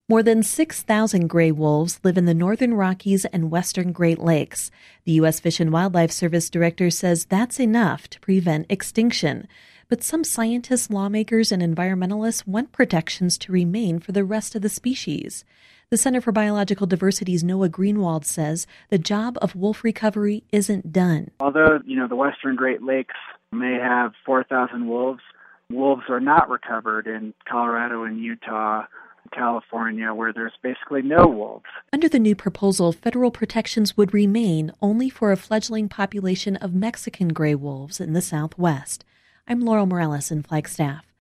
More than 6,000 gray wolves live in the northern Rockies and western Great Lakes. The U.S. Fish and Wildlife Service director says that's enough to prevent extinction. But some scientists, lawmakers, and environmentalists want protections to remain for the rest of the species. The Center for Biological Diversity's Noah Greenwald says the job of wolf recovery isn't done. Although, the western Great Lakes may have 4,000 wolves, wolves are not recovered in Colorado and Utah, California, where there's basically no wolves. Under the new proposal, federal protections would remain only for a fledgling population of Mexican gray wolves in the Southwest. I'm Laurel Morales in Flagstaff.